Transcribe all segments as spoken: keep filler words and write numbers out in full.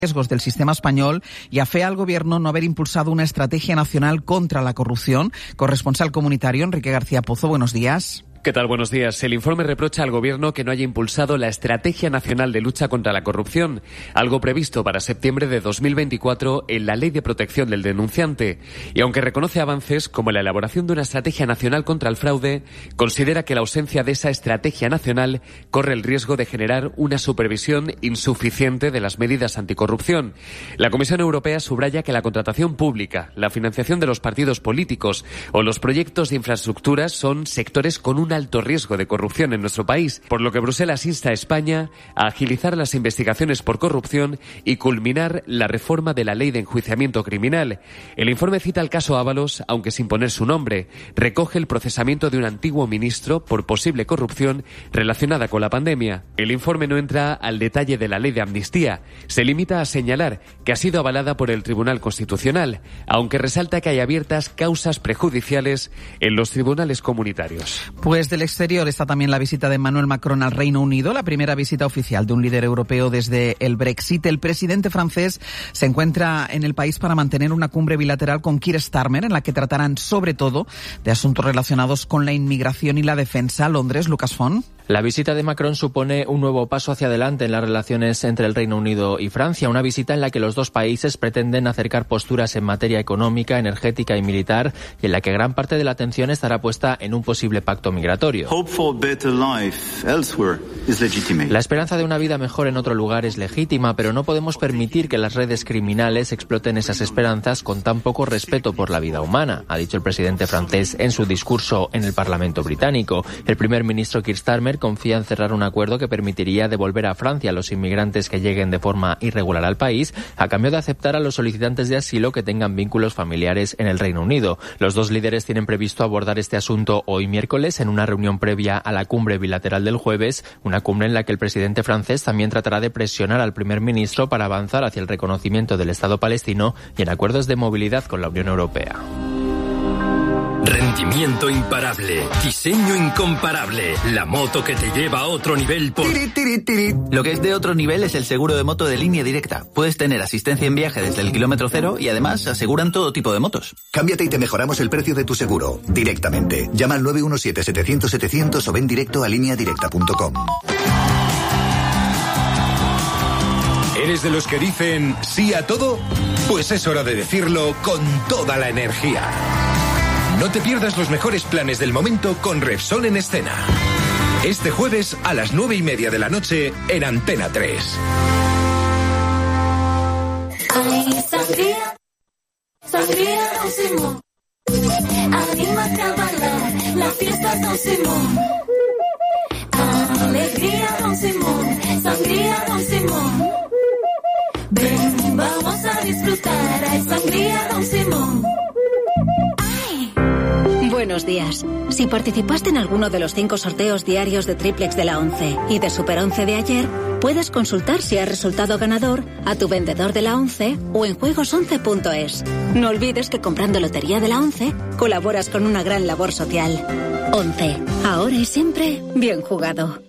riesgos del sistema español y afea al Gobierno no haber impulsado una estrategia nacional contra la corrupción. Corresponsal comunitario Enrique García Pozo, buenos días. ¿Qué tal? Buenos días. El informe reprocha al Gobierno que no haya impulsado la Estrategia Nacional de Lucha contra la Corrupción, algo previsto para septiembre de dos mil veinticuatro en la Ley de Protección del Denunciante. Y aunque reconoce avances como la elaboración de una Estrategia Nacional contra el fraude, considera que la ausencia de esa Estrategia Nacional corre el riesgo de generar una supervisión insuficiente de las medidas anticorrupción. La Comisión Europea subraya que la contratación pública, la financiación de los partidos políticos o los proyectos de infraestructuras son sectores con un alto riesgo de corrupción en nuestro país, por lo que Bruselas insta a España a agilizar las investigaciones por corrupción y culminar la reforma de la Ley de Enjuiciamiento Criminal. El informe cita el caso Ábalos, aunque sin poner su nombre. Recoge el procesamiento de un antiguo ministro por posible corrupción relacionada con la pandemia. El informe no entra al detalle de la Ley de Amnistía. Se limita a señalar que ha sido avalada por el Tribunal Constitucional, aunque resalta que hay abiertas causas prejudiciales en los tribunales comunitarios. Pues Desde el exterior está también la visita de Emmanuel Macron al Reino Unido, la primera visita oficial de un líder europeo desde el Brexit. El presidente francés se encuentra en el país para mantener una cumbre bilateral con Keir Starmer, en la que tratarán sobre todo de asuntos relacionados con la inmigración y la defensa. Londres, Lucas Font. La visita de Macron supone un nuevo paso hacia adelante en las relaciones entre el Reino Unido y Francia, una visita en la que los dos países pretenden acercar posturas en materia económica, energética y militar, y en la que gran parte de la atención estará puesta en un posible pacto migratorio. La esperanza de una vida mejor en otro lugar es legítima, pero no podemos permitir que las redes criminales exploten esas esperanzas con tan poco respeto por la vida humana, ha dicho el presidente francés en su discurso en el Parlamento británico. El primer ministro Keir Starmer confía en cerrar un acuerdo que permitiría devolver a Francia a los inmigrantes que lleguen de forma irregular al país, a cambio de aceptar a los solicitantes de asilo que tengan vínculos familiares en el Reino Unido. Los dos líderes tienen previsto abordar este asunto hoy miércoles en una reunión previa a la cumbre bilateral del jueves, una cumbre en la que el presidente francés también tratará de presionar al primer ministro para avanzar hacia el reconocimiento del Estado palestino y en acuerdos de movilidad con la Unión Europea. Rendimiento imparable, diseño incomparable, la moto que te lleva a otro nivel por... Tiri, tiri, tiri. Lo que es de otro nivel es el seguro de moto de Línea Directa. Puedes tener asistencia en viaje desde el kilómetro cero y además aseguran todo tipo de motos. Cámbiate y te mejoramos el precio de tu seguro, directamente. Llama al nueve uno siete, setecientos, setecientos o ven directo a línea directa punto com. ¿Eres de los que dicen sí a todo? Pues es hora de decirlo con toda la energía. No te pierdas los mejores planes del momento con Repsol en escena. Este jueves a las nueve y media de la noche en Antena tres. Ay, sangría, sangría Don Simón. Anímate a bailar, la fiesta Don Simón. Alegría Don Simón, sangría Don Simón. Ven, vamos a disfrutar, hay sangría Don Simón. Buenos días. Si participaste en alguno de los cinco sorteos diarios de Triplex de la once y de Super once de ayer, puedes consultar si has resultado ganador a tu vendedor de la once o en juegos once punto es. No olvides que comprando Lotería de la once colaboras con una gran labor social. once. Ahora y siempre, bien jugado.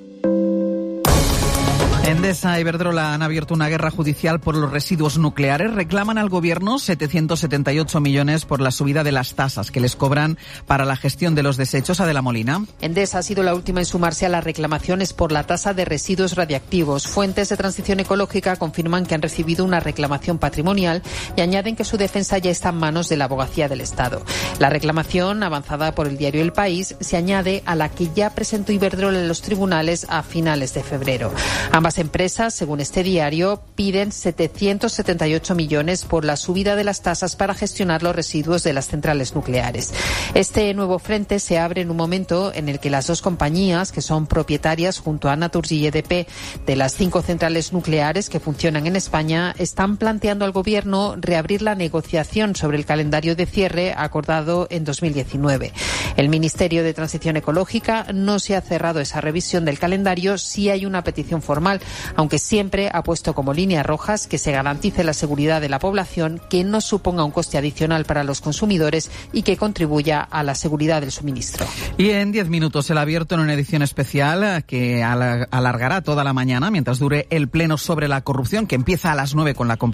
Endesa y Iberdrola han abierto una guerra judicial por los residuos nucleares. Reclaman al Gobierno setecientos setenta y ocho millones por la subida de las tasas que les cobran para la gestión de los desechos. Adela Molina. Endesa ha sido la última en sumarse a las reclamaciones por la tasa de residuos radiactivos. Fuentes de Transición Ecológica confirman que han recibido una reclamación patrimonial y añaden que su defensa ya está en manos de la Abogacía del Estado. La reclamación, avanzada por el diario El País, se añade a la que ya presentó Iberdrola en los tribunales a finales de febrero. Ambas empresas, según este diario, piden setecientos setenta y ocho millones por la subida de las tasas para gestionar los residuos de las centrales nucleares. Este nuevo frente se abre en un momento en el que las dos compañías, que son propietarias junto a Naturgy y E D P de las cinco centrales nucleares que funcionan en España, están planteando al Gobierno reabrir la negociación sobre el calendario de cierre acordado en dos mil diecinueve. El Ministerio de Transición Ecológica no se ha cerrado esa revisión del calendario, sí hay una petición formal aunque siempre ha puesto como líneas rojas que se garantice la seguridad de la población, que no suponga un coste adicional para los consumidores y que contribuya a la seguridad del suministro. Y en diez minutos el Abierto en una edición especial que alargará toda la mañana mientras dure el pleno sobre la corrupción, que empieza a las nueve con la